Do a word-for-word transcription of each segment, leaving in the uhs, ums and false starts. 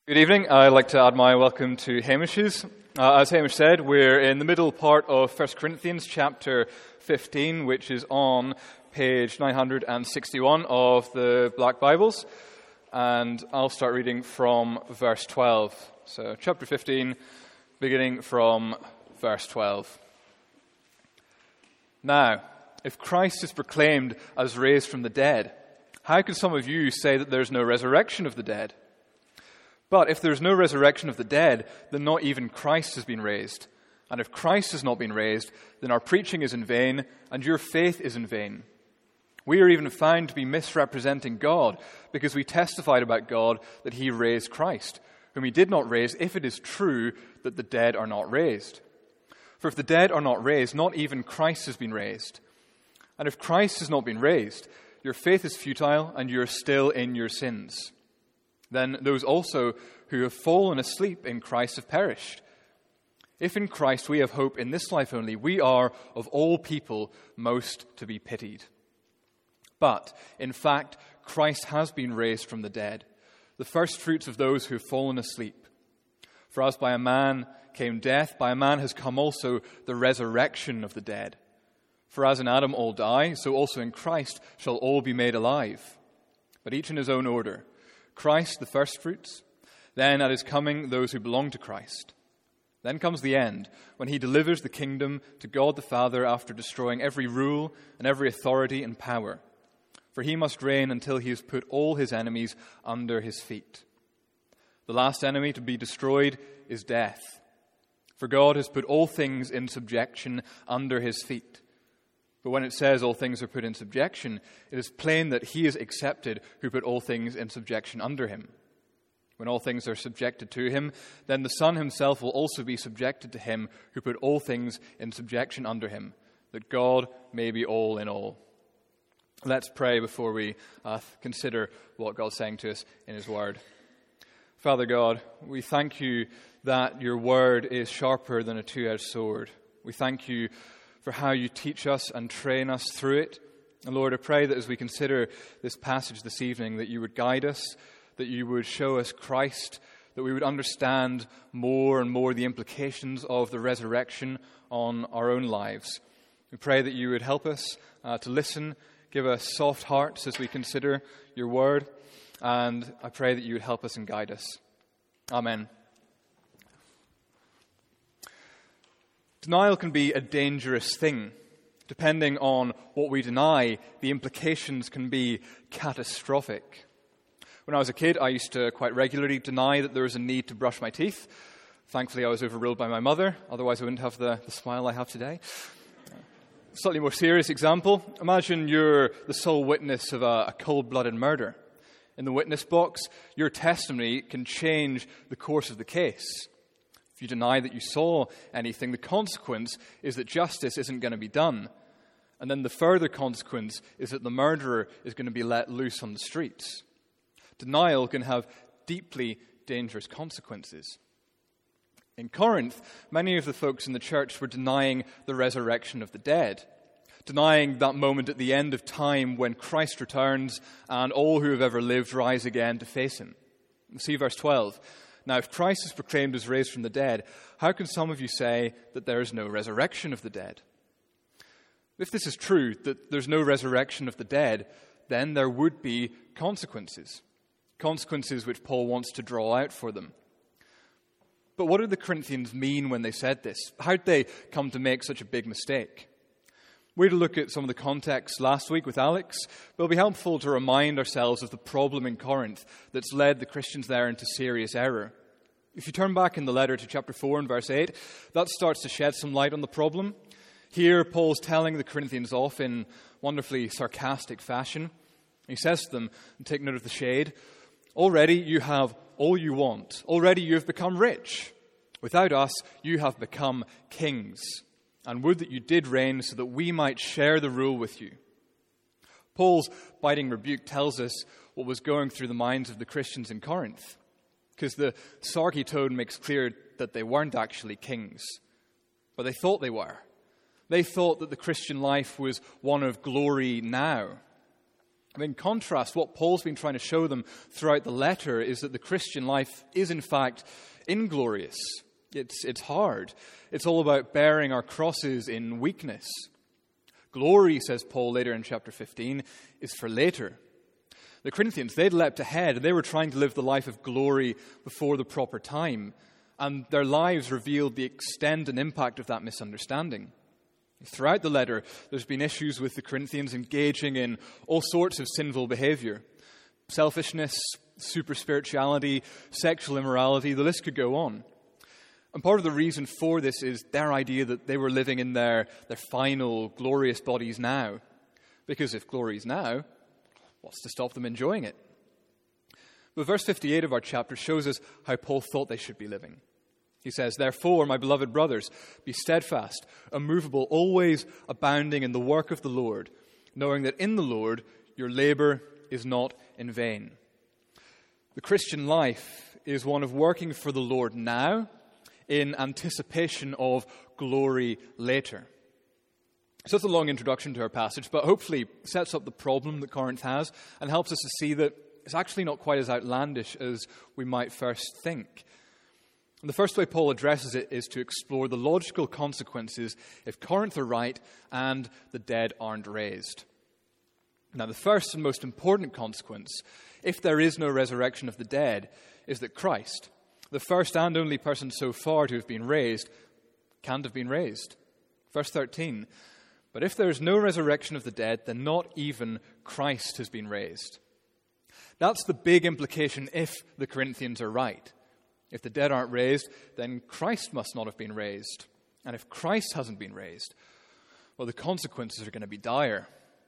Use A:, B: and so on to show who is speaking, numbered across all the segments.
A: Good evening. I'd like to add my welcome to Hamish's. Uh, as Hamish said, we're in the middle part of First Corinthians chapter fifteen, which is on page nine hundred sixty-one of the Black Bibles. And I'll start reading from verse twelve. So chapter fifteen, beginning from verse twelve. Now, if Christ is proclaimed as raised from the dead, how can some of you say that there's no resurrection of the dead? But if there's no resurrection of the dead, then not even Christ has been raised. And if Christ has not been raised, then our preaching is in vain, and your faith is in vain. We are even found to be misrepresenting God, because we testified about God that he raised Christ, whom he did not raise, if it is true that the dead are not raised. For if the dead are not raised, not even Christ has been raised. And if Christ has not been raised, your faith is futile, and you are still in your sins. Then those also who have fallen asleep in Christ have perished. If in Christ we have hope in this life only, we are of all people most to be pitied. But, in fact, Christ has been raised from the dead, the first fruits of those who have fallen asleep. For as by a man came death, by a man has come also the resurrection of the dead. For as in Adam all die, so also in Christ shall all be made alive, but each in his own order. Christ the firstfruits, then at his coming those who belong to Christ. Then comes the end, when he delivers the kingdom to God the Father after destroying every rule and every authority and power. For he must reign until he has put all his enemies under his feet. The last enemy to be destroyed is death. For God has put all things in subjection under his feet. But when it says all things are put in subjection, it is plain that he is accepted who put all things in subjection under him. When all things are subjected to him, then the Son himself will also be subjected to him who put all things in subjection under him, that God may be all in all. Let's pray before we uh, consider what God's saying to us in his word. Father God, we thank you that your word is sharper than a two-edged sword. We thank you for how you teach us and train us through it. And Lord, I pray that as we consider this passage this evening, that you would guide us, that you would show us Christ, that we would understand more and more the implications of the resurrection on our own lives. We pray that you would help us uh, to listen, give us soft hearts as we consider your word, and I pray that you would help us and guide us. Amen. Denial can be a dangerous thing. Depending on what we deny, the implications can be catastrophic. When I was a kid, I used to quite regularly deny that there was a need to brush my teeth. Thankfully, I was overruled by my mother. Otherwise, I wouldn't have the, the smile I have today. Slightly more serious example. Imagine you're the sole witness of a, a cold-blooded murder. In the witness box, your testimony can change the course of the case. If you deny that you saw anything, the consequence is that justice isn't going to be done. And then the further consequence is that the murderer is going to be let loose on the streets. Denial can have deeply dangerous consequences. In Corinth, many of the folks in the church were denying the resurrection of the dead, denying that moment at the end of time when Christ returns and all who have ever lived rise again to face him. See verse twelve. Now, if Christ is proclaimed as raised from the dead, how can some of you say that there is no resurrection of the dead? If this is true, that there's no resurrection of the dead, then there would be consequences. Consequences which Paul wants to draw out for them. But what did the Corinthians mean when they said this? How did they come to make such a big mistake? We had a look at some of the context last week with Alex, but it'll be helpful to remind ourselves of the problem in Corinth that's led the Christians there into serious error. If you turn back in the letter to chapter four and verse eight, that starts to shed some light on the problem. Here, Paul's telling the Corinthians off in wonderfully sarcastic fashion. He says to them, and take note of the shade, already you have all you want. Already you have become rich. Without us, you have become kings. And would that you did reign so that we might share the rule with you. Paul's biting rebuke tells us what was going through the minds of the Christians in Corinth, because the sarky tone makes clear that they weren't actually kings, but they thought they were. They thought that the Christian life was one of glory now. In contrast, what Paul's been trying to show them throughout the letter is that the Christian life is in fact inglorious. It's, it's hard. It's all about bearing our crosses in weakness. Glory, says Paul later in chapter fifteen, is for later. The Corinthians, they'd leapt ahead and they were trying to live the life of glory before the proper time. And their lives revealed the extent and impact of that misunderstanding. Throughout the letter, there's been issues with the Corinthians engaging in all sorts of sinful behavior. Selfishness, super-spirituality, sexual immorality, the list could go on. And part of the reason for this is their idea that they were living in their, their final, glorious bodies now. Because if glory is now, what's to stop them enjoying it? But verse fifty-eight of our chapter shows us how Paul thought they should be living. He says, "Therefore, my beloved brothers, be steadfast, immovable, always abounding in the work of the Lord, knowing that in the Lord your labor is not in vain." The Christian life is one of working for the Lord now in anticipation of glory later. So it's a long introduction to our passage, but hopefully sets up the problem that Corinth has and helps us to see that it's actually not quite as outlandish as we might first think. And the first way Paul addresses it is to explore the logical consequences if Corinth are right and the dead aren't raised. Now, the first and most important consequence, if there is no resurrection of the dead, is that Christ, the first and only person so far to have been raised, can't have been raised. Verse thirteen, "But if there is no resurrection of the dead, then not even Christ has been raised." That's the big implication if the Corinthians are right. If the dead aren't raised, then Christ must not have been raised. And if Christ hasn't been raised, well, the consequences are going to be dire.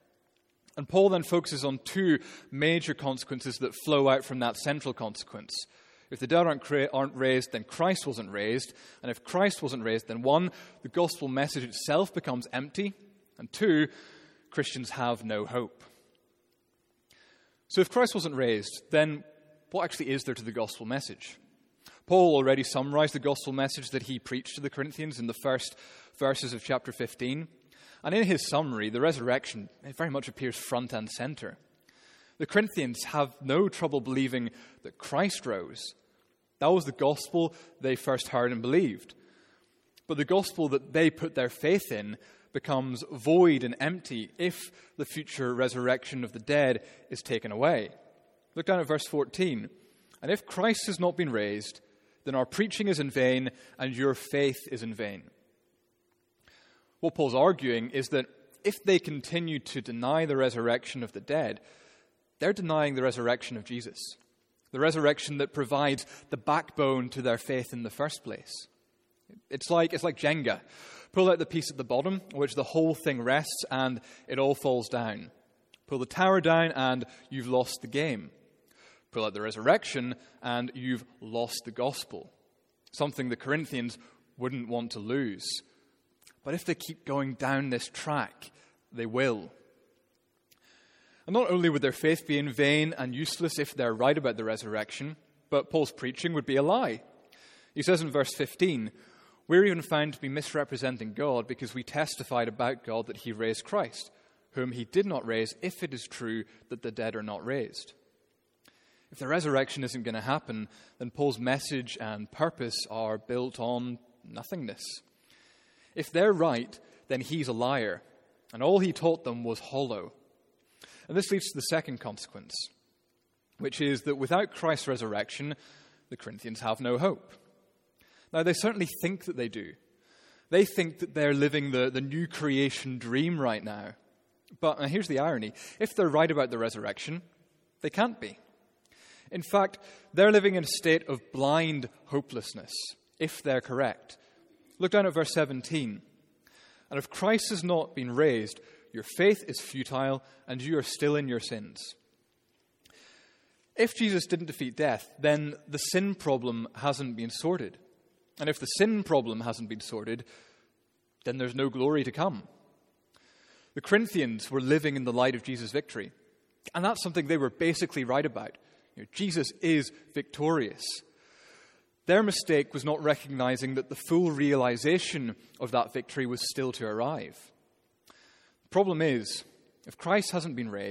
A: And Paul then focuses on two major consequences that flow out from that central consequence. If the dead aren't, cra- aren't raised, then Christ wasn't raised. And if Christ wasn't raised, then one, the gospel message itself becomes empty. And two, Christians have no hope. So if Christ wasn't raised, then what actually is there to the gospel message? Paul already summarized the gospel message that he preached to the Corinthians in the first verses of chapter fifteen. And in his summary, the resurrection it very much appears front and center. The Corinthians have no trouble believing that Christ rose. That was the gospel they first heard and believed. But the gospel that they put their faith in becomes void and empty if the future resurrection of the dead is taken away. Look down at verse fourteen. "And if Christ has not been raised, then our preaching is in vain and your faith is in vain." What Paul's arguing is that if they continue to deny the resurrection of the dead, they're denying the resurrection of Jesus, the resurrection that provides the backbone to their faith in the first place. It's like, it's like Jenga. Pull out the piece at the bottom, which the whole thing rests, and it all falls down. Pull the tower down, and you've lost the game. Pull out the resurrection, and you've lost the gospel. Something the Corinthians wouldn't want to lose. But if they keep going down this track, they will. And not only would their faith be in vain and useless if they're right about the resurrection, but Paul's preaching would be a lie. He says in verse fifteen, "We're even found to be misrepresenting God because we testified about God that he raised Christ, whom he did not raise, if it is true that the dead are not raised." If the resurrection isn't going to happen, then Paul's message and purpose are built on nothingness. If they're right, then he's a liar, and all he taught them was hollow. And this leads to the second consequence, which is that without Christ's resurrection, the Corinthians have no hope. Now, they certainly think that they do. They think that they're living the, the new creation dream right now. But and here's the irony. If they're right about the resurrection, they can't be. In fact, they're living in a state of blind hopelessness, if they're correct. Look down at verse seventeen. "And if Christ has not been raised, your faith is futile, and you are still in your sins." If Jesus didn't defeat death, then the sin problem hasn't been sorted. And if the sin problem hasn't been sorted, then there's no glory to come. The Corinthians were living in the light of Jesus' victory. And that's something they were basically right about. You know, Jesus is victorious. Their mistake was not recognizing that the full realization of that victory was still to arrive. The problem is, if Christ hasn't been raised,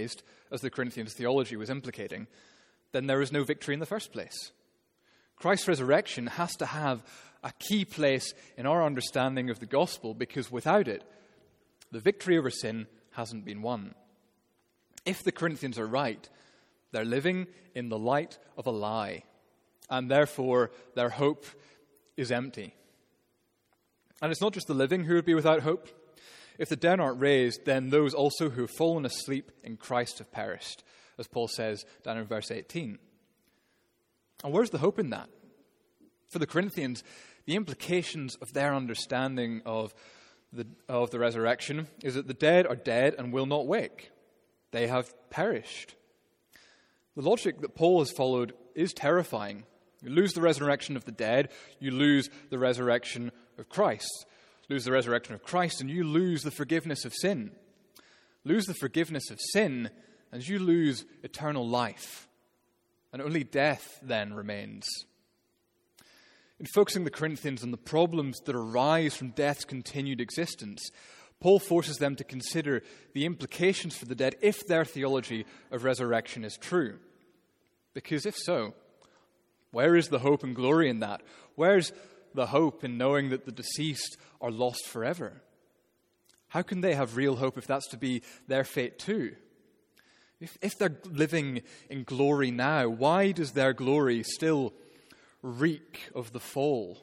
A: as the Corinthians' theology was implicating, then there is no victory in the first place. Christ's resurrection has to have a key place in our understanding of the gospel, because without it, the victory over sin hasn't been won. If the Corinthians are right, they're living in the light of a lie, and therefore their hope is empty. And it's not just the living who would be without hope. If the dead aren't raised, then those also who have fallen asleep in Christ have perished, as Paul says down in verse eighteen. And where's the hope in that? For the Corinthians, the implications of their understanding of the, of the resurrection is that the dead are dead and will not wake. They have perished. The logic that Paul has followed is terrifying. You lose the resurrection of the dead, you lose the resurrection of Christ. Lose the resurrection of Christ, and you lose the forgiveness of sin. Lose the forgiveness of sin, and you lose eternal life. And only death then remains. In focusing the Corinthians on the problems that arise from death's continued existence, Paul forces them to consider the implications for the dead if their theology of resurrection is true. Because if so, where is the hope and glory in that? Where's the hope in knowing that the deceased are lost forever? How can they have real hope if that's to be their fate too? If, if they're living in glory now, why does their glory still reek of the fall?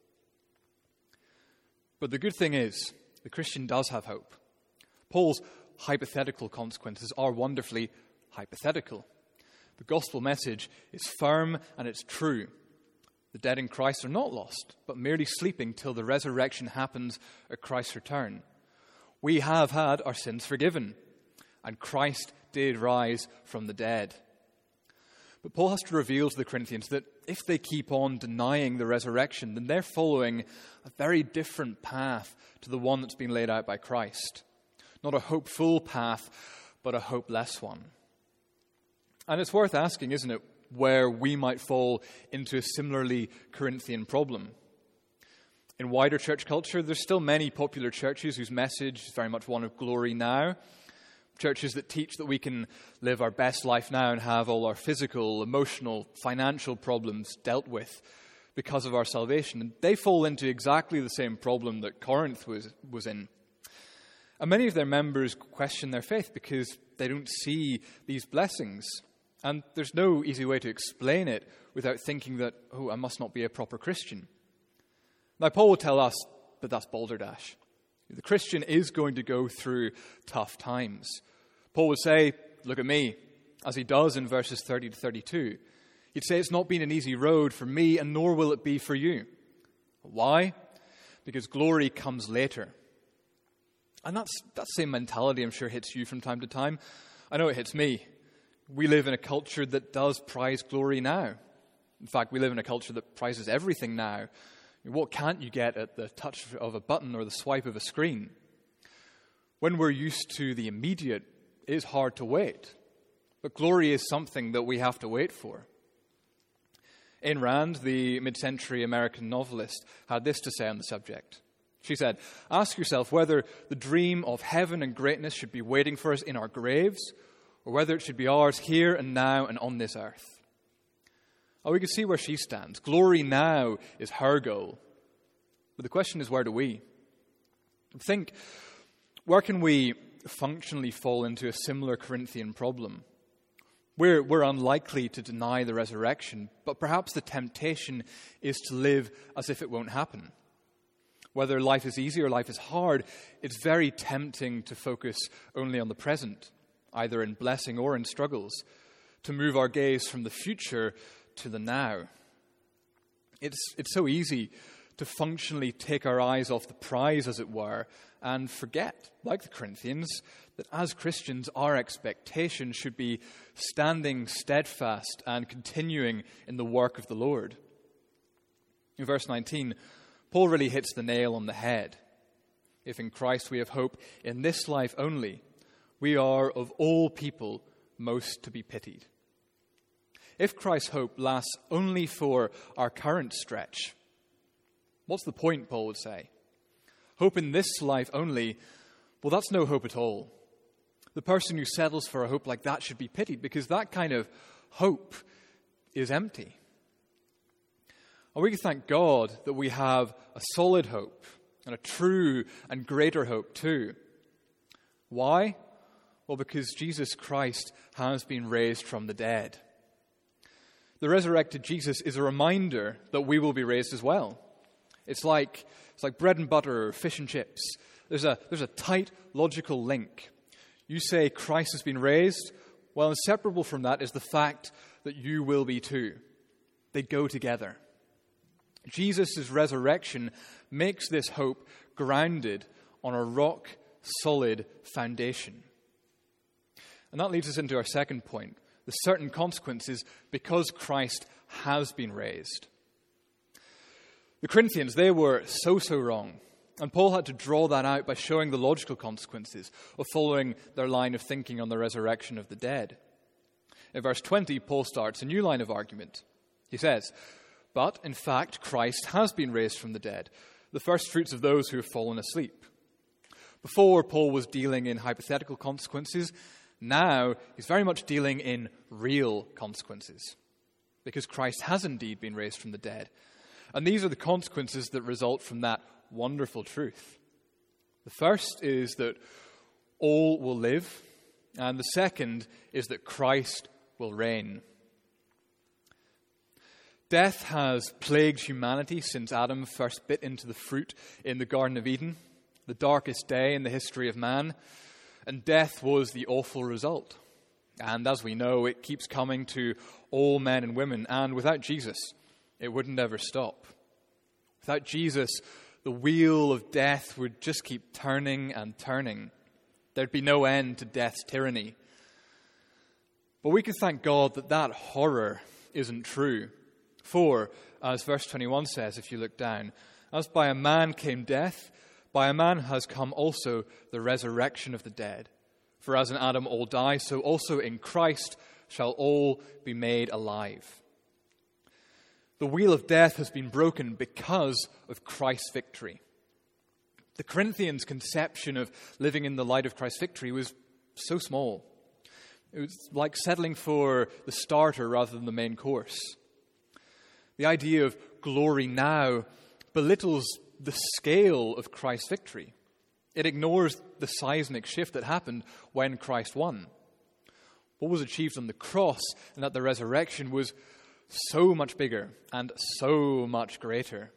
A: But the good thing is, the Christian does have hope. Paul's hypothetical consequences are wonderfully hypothetical. The gospel message is firm and it's true. The dead in Christ are not lost, but merely sleeping till the resurrection happens at Christ's return. We have had our sins forgiven, and Christ did rise from the dead. But Paul has to reveal to the Corinthians that if they keep on denying the resurrection, then they're following a very different path to the one that's been laid out by Christ. Not a hopeful path, but a hopeless one. And it's worth asking, isn't it, where we might fall into a similarly Corinthian problem. In wider church culture, there's still many popular churches whose message is very much one of glory now. Churches that teach that we can live our best life now and have all our physical, emotional, financial problems dealt with because of our salvation. And they fall into exactly the same problem that Corinth was, was in. And many of their members question their faith because they don't see these blessings. And there's no easy way to explain it without thinking that, oh, I must not be a proper Christian. Now, Paul will tell us, but that's balderdash. The Christian is going to go through tough times. Paul would say, look at me, as he does in verses thirty to thirty-two. He'd say, it's not been an easy road for me, and nor will it be for you. Why? Because glory comes later. And that's that same mentality I'm sure hits you from time to time. I know it hits me. We live in a culture that does prize glory now. In fact, we live in a culture that prizes everything now. What can't you get at the touch of a button or the swipe of a screen? When we're used to the immediate, it is hard to wait. But glory is something that we have to wait for. Ayn Rand, the mid-century American novelist, had this to say on the subject. She said, ask yourself whether the dream of heaven and greatness should be waiting for us in our graves, or whether it should be ours here and now and on this earth. Oh, we can see where she stands. Glory now is her goal. But the question is, where do we? Think, where can we functionally fall into a similar Corinthian problem? We're, we're unlikely to deny the resurrection, but perhaps the temptation is to live as if it won't happen. Whether life is easy or life is hard, it's very tempting to focus only on the present, either in blessing or in struggles, to move our gaze from the future to the now. It's it's so easy to functionally take our eyes off the prize, as it were, and forget, like the Corinthians, that as Christians, our expectation should be standing steadfast and continuing in the work of the Lord. In verse nineteen, Paul really hits the nail on the head. If in Christ we have hope in this life only, we are of all people most to be pitied. If Christ's hope lasts only for our current stretch, what's the point, Paul would say? Hope in this life only, well, that's no hope at all. The person who settles for a hope like that should be pitied, because that kind of hope is empty. And we can thank God that we have a solid hope and a true and greater hope too. Why? Well, because Jesus Christ has been raised from the dead. The resurrected Jesus is a reminder that we will be raised as well. It's like it's like bread and butter or fish and chips. There's a there's a tight logical link. You say Christ has been raised, well, inseparable from that is the fact that you will be too. They go together. Jesus' resurrection makes this hope grounded on a rock-solid foundation. And that leads us into our second point, the certain consequences because Christ has been raised. The Corinthians, they were so, so wrong. And Paul had to draw that out by showing the logical consequences of following their line of thinking on the resurrection of the dead. In verse twenty, Paul starts a new line of argument. He says, "But, in fact, Christ has been raised from the dead, the first fruits of those who have fallen asleep." Before, Paul was dealing in hypothetical consequences. Now, he's very much dealing in real consequences, because Christ has indeed been raised from the dead. And these are the consequences that result from that wonderful truth. The first is that all will live, and the second is that Christ will reign. Death has plagued humanity since Adam first bit into the fruit in the Garden of Eden, the darkest day in the history of man, and death was the awful result. And as we know, it keeps coming to all men and women, and without Jesus, it wouldn't ever stop. Without Jesus, the wheel of death would just keep turning and turning. There'd be no end to death's tyranny. But we can thank God that that horror isn't true. For, as verse twenty-one says, if you look down, "As by a man came death, by a man has come also the resurrection of the dead. For as in Adam all die, so also in Christ shall all be made alive." The wheel of death has been broken because of Christ's victory. The Corinthians' conception of living in the light of Christ's victory was so small. It was like settling for the starter rather than the main course. The idea of glory now belittles the scale of Christ's victory. It ignores the seismic shift that happened when Christ won. What was achieved on the cross and at the resurrection was so much bigger and so much greater.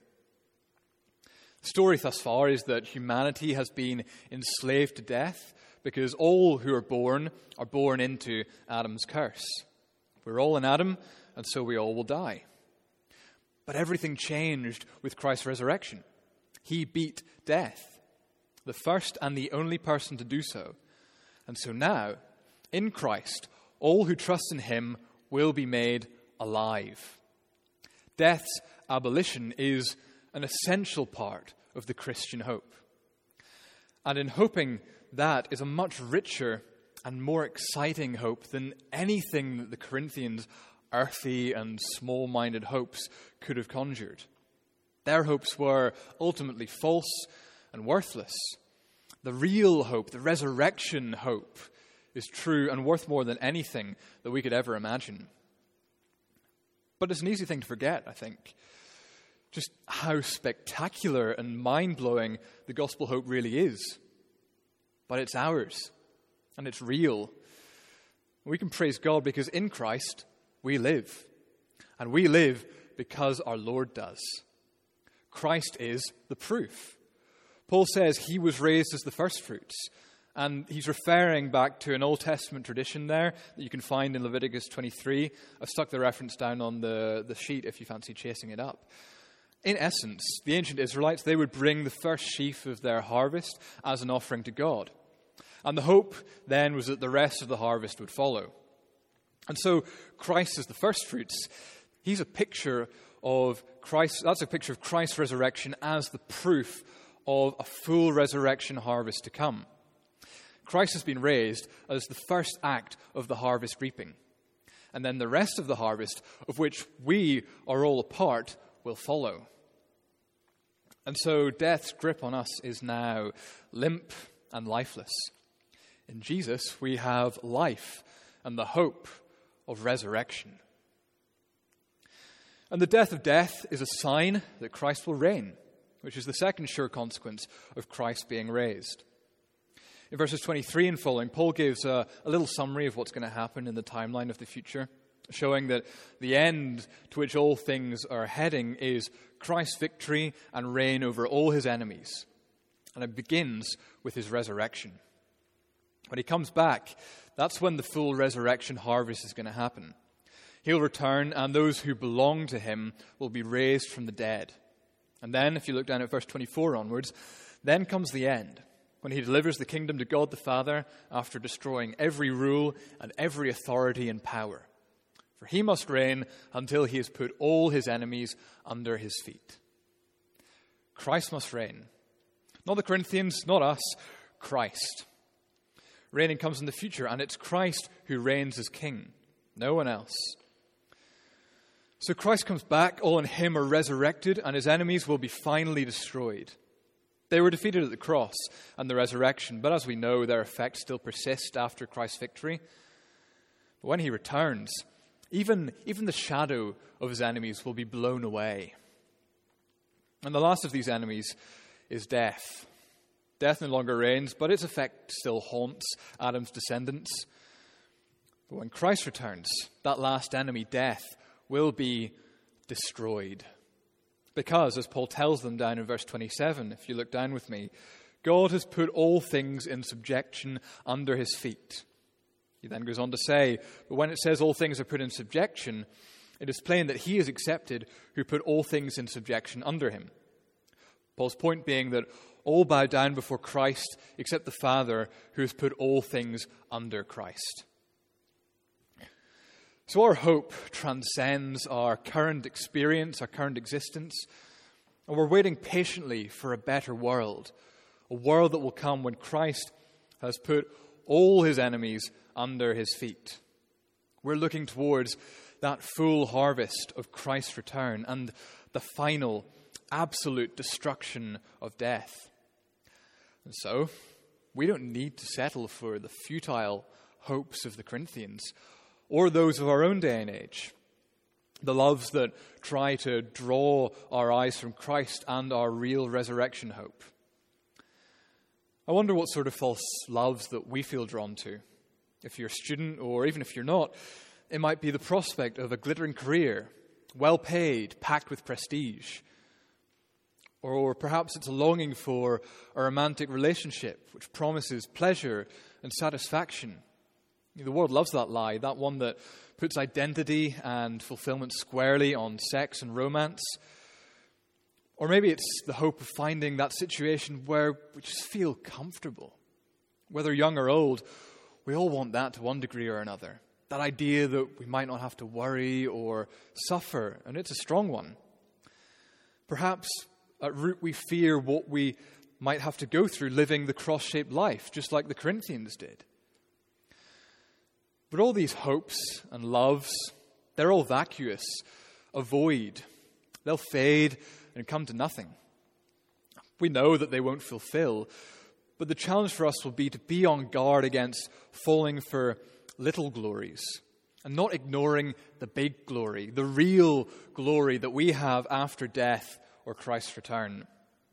A: The story thus far is that humanity has been enslaved to death because all who are born are born into Adam's curse. We're all in Adam, and so we all will die. But everything changed with Christ's resurrection. He beat death, the first and the only person to do so. And so now, in Christ, all who trust in him will be made alive. Death's abolition is an essential part of the Christian hope. And in hoping that is a much richer and more exciting hope than anything that the Corinthians' earthy and small-minded hopes could have conjured. Their hopes were ultimately false and worthless. The real hope, the resurrection hope, is true and worth more than anything that we could ever imagine. But it's an easy thing to forget, I think, just how spectacular and mind-blowing the gospel hope really is. But it's ours, and it's real. We can praise God because in Christ we live, and we live because our Lord does. Christ is the proof. Paul says he was raised as the first fruits, and he's referring back to an Old Testament tradition there that you can find in Leviticus twenty-three. I've stuck the reference down on the, the sheet if you fancy chasing it up. In essence, the ancient Israelites, they would bring the first sheaf of their harvest as an offering to God. And the hope then was that the rest of the harvest would follow. And so Christ is the first fruits. He's a picture of Christ. That's a picture of Christ's resurrection as the proof of a full resurrection harvest to come. Christ has been raised as the first act of the harvest reaping. And then the rest of the harvest, of which we are all a part, will follow. And so death's grip on us is now limp and lifeless. In Jesus, we have life and the hope of resurrection. And the death of death is a sign that Christ will reign, which is the second sure consequence of Christ being raised. In verses twenty-three and following, Paul gives a, a little summary of what's going to happen in the timeline of the future, showing that the end to which all things are heading is Christ's victory and reign over all his enemies. And it begins with his resurrection. When he comes back, that's when the full resurrection harvest is going to happen. He'll return, and those who belong to him will be raised from the dead. And then, if you look down at verse twenty-four onwards, then comes the end, when he delivers the kingdom to God the Father after destroying every rule and every authority and power. For he must reign until he has put all his enemies under his feet. Christ must reign. Not the Corinthians, not us, Christ. Reigning comes in the future, and it's Christ who reigns as king, no one else. So Christ comes back, all in him are resurrected, and his enemies will be finally destroyed. They were defeated at the cross and the resurrection, but as we know, their effects still persist after Christ's victory. But when he returns, even, even the shadow of his enemies will be blown away. And the last of these enemies is death. Death no longer reigns, but its effect still haunts Adam's descendants. But when Christ returns, that last enemy, death, will be destroyed. Because, as Paul tells them down in verse twenty-seven, if you look down with me, God has put all things in subjection under his feet. He then goes on to say, but when it says all things are put in subjection, it is plain that he is accepted who put all things in subjection under him. Paul's point being that all bow down before Christ except the Father, who has put all things under Christ. So our hope transcends our current experience, our current existence, and we're waiting patiently for a better world, a world that will come when Christ has put all his enemies under his feet. We're looking towards that full harvest of Christ's return and the final, absolute destruction of death. And so, we don't need to settle for the futile hopes of the Corinthians or those of our own day and age, the loves that try to draw our eyes from Christ and our real resurrection hope. I wonder what sort of false loves that we feel drawn to. If you're a student, or even if you're not, it might be the prospect of a glittering career, well paid, packed with prestige. Or perhaps it's a longing for a romantic relationship which promises pleasure and satisfaction. The world loves that lie, that one that puts identity and fulfillment squarely on sex and romance. Or maybe it's the hope of finding that situation where we just feel comfortable. Whether young or old, we all want that to one degree or another. That idea that we might not have to worry or suffer, and it's a strong one. Perhaps at root we fear what we might have to go through living the cross-shaped life, just like the Corinthians did. But all these hopes and loves, they're all vacuous, a void. They'll fade and come to nothing. We know that they won't fulfill, but the challenge for us will be to be on guard against falling for little glories and not ignoring the big glory, the real glory that we have after death or Christ's return.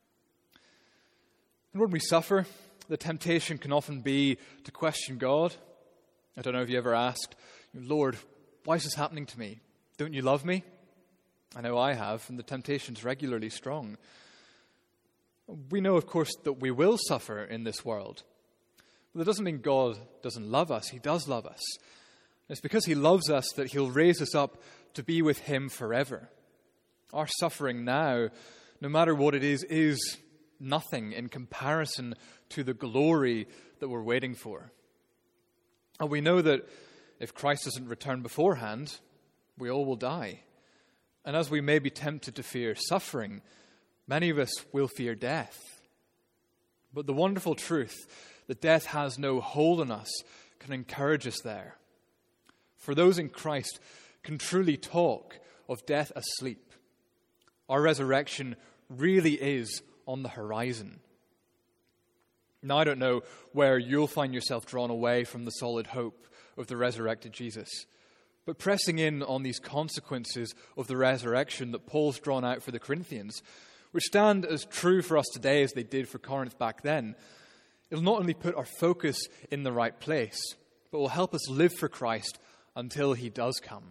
A: And when we suffer, the temptation can often be to question God. I don't know if you ever asked, Lord, why is this happening to me? Don't you love me? I know I have, and the temptation's regularly strong. We know, of course, that we will suffer in this world. But that doesn't mean God doesn't love us. He does love us. It's because he loves us that he'll raise us up to be with him forever. Our suffering now, no matter what it is, is nothing in comparison to the glory that we're waiting for. And we know that if Christ doesn't return beforehand, we all will die. And as we may be tempted to fear suffering, many of us will fear death. But the wonderful truth that death has no hold on us can encourage us there. For those in Christ can truly talk of death asleep. Our resurrection really is on the horizon. Now, I don't know where you'll find yourself drawn away from the solid hope of the resurrected Jesus, but pressing in on these consequences of the resurrection that Paul's drawn out for the Corinthians, which stand as true for us today as they did for Corinth back then, it'll not only put our focus in the right place, but will help us live for Christ until he does come.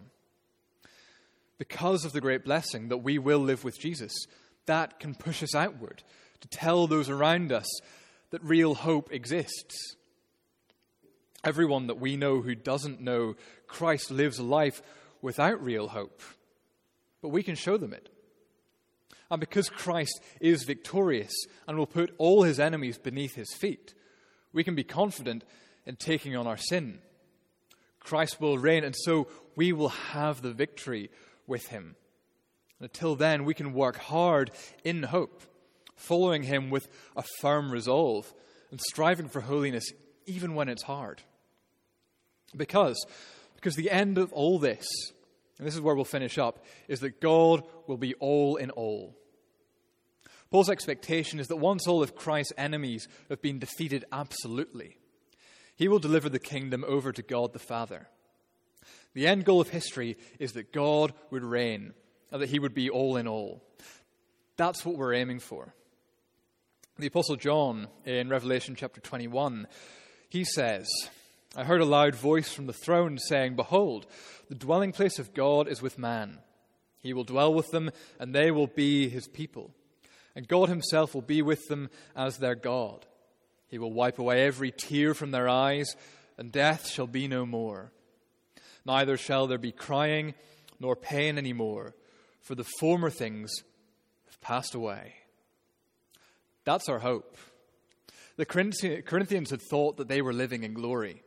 A: Because of the great blessing that we will live with Jesus, that can push us outward to tell those around us that real hope exists. Everyone that we know who doesn't know Christ lives a life without real hope, but we can show them it. And because Christ is victorious and will put all his enemies beneath his feet, we can be confident in taking on our sin. Christ will reign, and so we will have the victory with him. Until then, we can work hard in hope, following him with a firm resolve and striving for holiness even when it's hard. Because, because the end of all this, and this is where we'll finish up, is that God will be all in all. Paul's expectation is that once all of Christ's enemies have been defeated absolutely, he will deliver the kingdom over to God the Father. The end goal of history is that God would reign, and that he would be all in all. That's what we're aiming for. The Apostle John, in Revelation chapter twenty-one, he says, I heard a loud voice from the throne saying, Behold, the dwelling place of God is with man. He will dwell with them, and they will be his people. And God himself will be with them as their God. He will wipe away every tear from their eyes, and death shall be no more. Neither shall there be crying nor pain any more, for the former things have passed away. That's our hope. The Corinthians had thought that they were living in glory,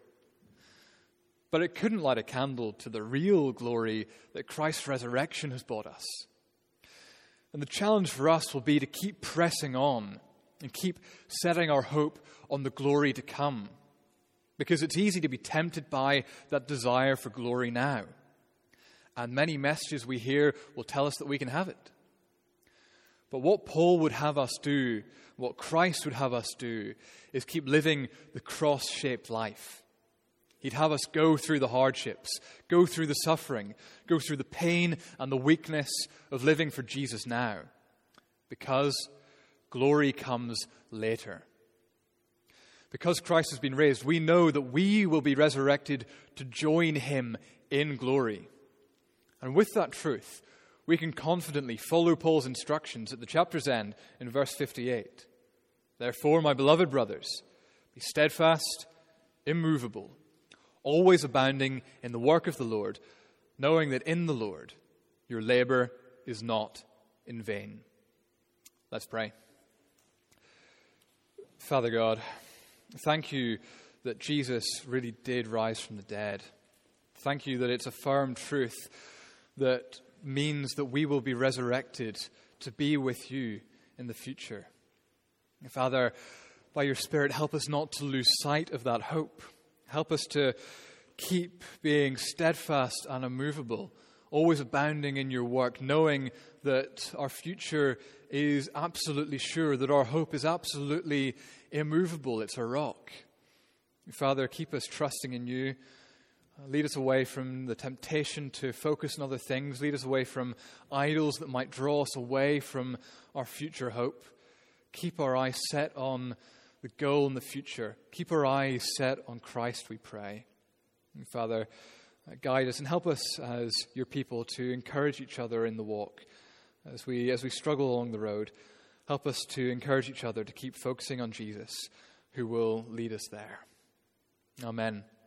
A: but it couldn't light a candle to the real glory that Christ's resurrection has brought us. And the challenge for us will be to keep pressing on and keep setting our hope on the glory to come, because it's easy to be tempted by that desire for glory now. And many messages we hear will tell us that we can have it. But what Paul would have us do, what Christ would have us do, is keep living the cross-shaped life. He'd have us go through the hardships, go through the suffering, go through the pain and the weakness of living for Jesus now, because glory comes later. Because Christ has been raised, we know that we will be resurrected to join him in glory. And with that truth, we can confidently follow Paul's instructions at the chapter's end in verse fifty-eight. Therefore, my beloved brothers, be steadfast, immovable, always abounding in the work of the Lord, knowing that in the Lord your labor is not in vain. Let's pray. Father God, thank you that Jesus really did rise from the dead. Thank you that it's a firm truth that means that we will be resurrected to be with you in the future. Father, by your Spirit, help us not to lose sight of that hope. Help us to keep being steadfast and immovable, always abounding in your work, knowing that our future is absolutely sure, that our hope is absolutely immovable. It's a rock. Father, keep us trusting in you. Lead us away from the temptation to focus on other things. Lead us away from idols that might draw us away from our future hope. Keep our eyes set on the goal in the future. Keep our eyes set on Christ, we pray. And Father, guide us and help us as your people to encourage each other in the walk. As we, as we struggle along the road, help us to encourage each other to keep focusing on Jesus, who will lead us there. Amen.